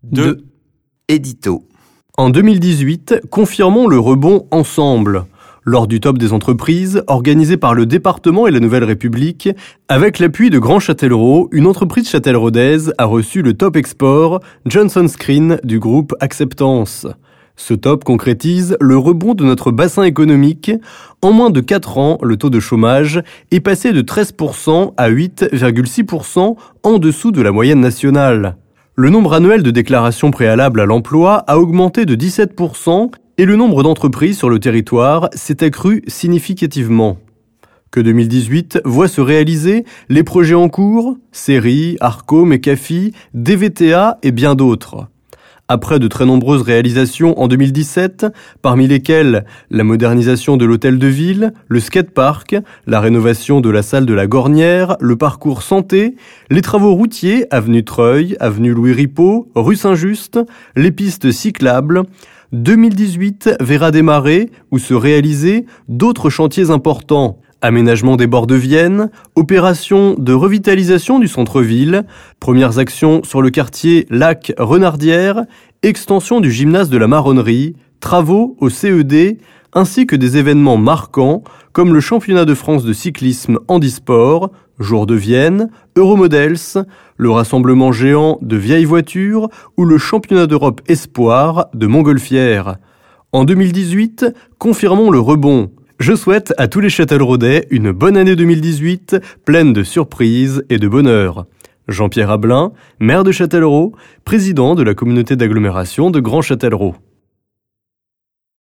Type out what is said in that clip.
2. Édito. En 2018, confirmons le rebond ensemble. Lors du top des entreprises, organisé par le département et la Nouvelle République, avec l'appui de Grand Châtellerault, une entreprise châtelleraudaise a reçu le top export Johnson Screen du groupe Acceptance. Ce top concrétise le rebond de notre bassin économique. En moins de 4 ans, le taux de chômage est passé de 13% à 8,6% en dessous de la moyenne nationale. Le nombre annuel de déclarations préalables à l'emploi a augmenté de 17% et le nombre d'entreprises sur le territoire s'est accru significativement. Que 2018 voit se réaliser les projets en cours, Série, Arco, Mecafi, DVTA et bien d'autres. Après de très nombreuses réalisations en 2017, parmi lesquelles la modernisation de l'hôtel de ville, le skatepark, la rénovation de la salle de la Gornière, le parcours santé, les travaux routiers, avenue Treuil, avenue Louis Ripaud, rue Saint-Just, les pistes cyclables, 2018 verra démarrer ou se réaliser d'autres chantiers importants. Aménagement des bords de Vienne, opération de revitalisation du centre-ville, premières actions sur le quartier Lac-Renardière, extension du gymnase de la Marronnerie, travaux au CED, ainsi que des événements marquants comme le championnat de France de cyclisme handisport, Jour de Vienne, Euromodels, le rassemblement géant de vieilles voitures ou le championnat d'Europe Espoir de Montgolfière. En 2018, confirmons le rebond. Je souhaite à tous les Châtelleraudais une bonne année 2018, pleine de surprises et de bonheur. Jean-Pierre Ablin, maire de Châtellerault, président de la communauté d'agglomération de Grand Châtellerault.